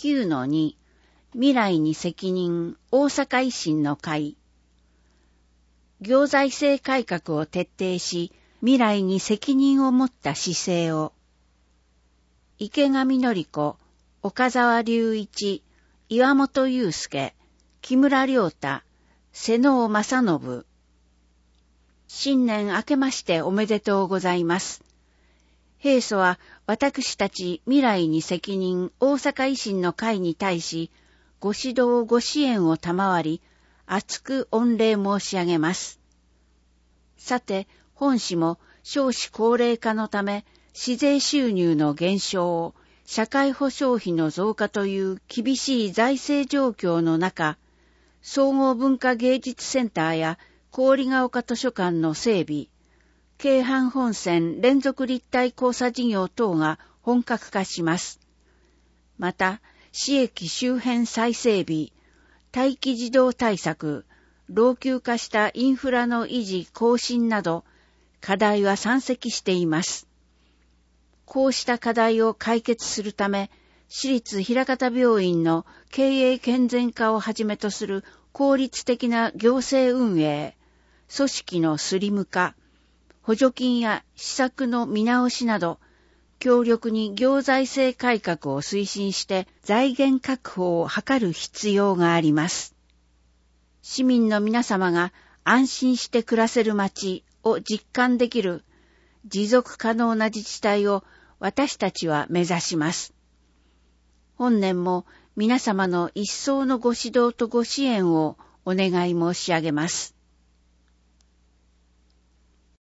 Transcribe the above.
9-2 未来に責任大阪維新の会。行財政改革を徹底し、未来に責任を持った姿勢を。池上典子、岡沢隆一、岩本祐介、木村良太、瀬能正信。新年明けましておめでとうございます。平素は私たち未来に責任大阪維新の会に対し、ご指導ご支援を賜り、厚く御礼申し上げます。さて、本市も少子高齢化のため、市税収入の減少、社会保障費の増加という厳しい財政状況の中、総合文化芸術センターや郡ヶ丘図書館の整備、京阪本線連続立体交差事業等が本格化します。また、市駅周辺再整備、待機児童対策、老朽化したインフラの維持更新など、課題は山積しています。こうした課題を解決するため、市立枚方病院の経営健全化をはじめとする効率的な行政運営、組織のスリム化、補助金や施策の見直しなど、強力に行財政改革を推進して財源確保を図る必要があります。市民の皆様が安心して暮らせる街を実感できる持続可能な自治体を私たちは目指します。本年も皆様の一層のご指導とご支援をお願い申し上げます。